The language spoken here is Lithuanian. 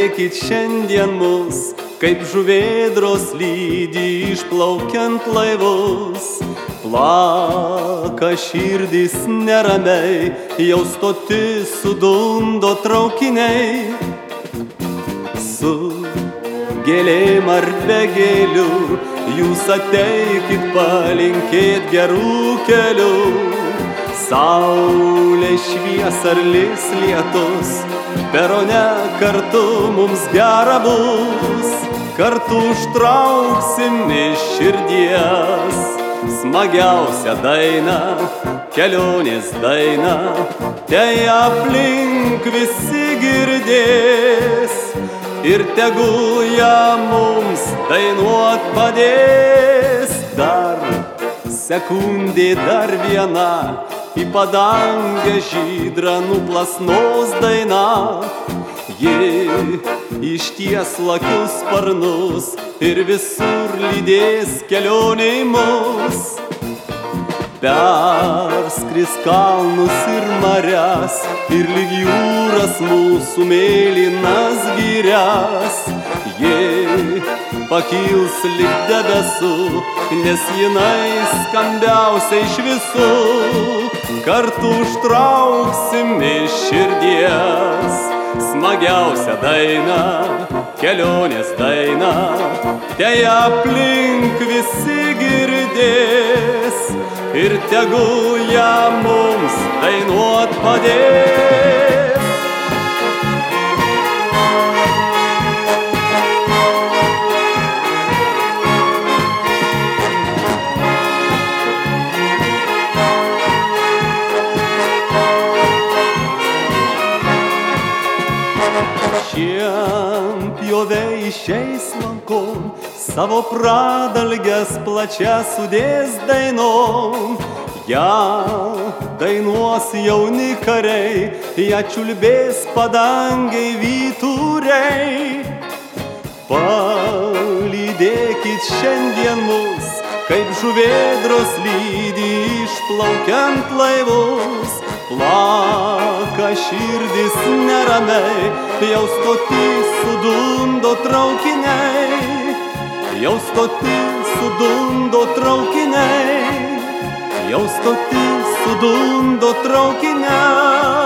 Lydėkit šiandien mus, kaip žuvėdros lydi išplaukiant laivus. Plaka širdys neramiai, jau stotis sudundo traukiniai. Su gėlėm ar be gėlių, jūs ateikit palinkėt gerų kelių. Saulė švies ar lis lietus, perone kartu mums gera bus. Kartu užtrauksim iš širdies smagiausią dainą, kelionės dainą. Tai aplink visi girdės ir tegul ją mums dainuot padės. Dar sekundė, dar viena, į padangę žydrą nuplasnos daina. Ji išties lakius sparnus ir visur lydės kelionei mus. Perskris kalnus ir marias ir lyg jūras mūsų mėlynas girias. Ji pakils lyg debesų, nes jinai skambiausia iš visų. Kartu užtrauksim iš širdies smagiausią dainą, kelionės dainą. Tai aplink visi girdės ir tegul ją mums dainuot padės. Šienpjoviai išeis lankom, savo pradalges plačias sudės dainom. Ja dainuos jauni kariai, ją čiulbės padangiai vyturiai. Palydėkit šiandien mus, kaip žuvėdros lydi išplaukiant laivus. Plaka širdis neramiai, jau stotis sudundo traukiniai. Jau stotis sudundo traukiniai. Jau stotis sudundo traukiniai.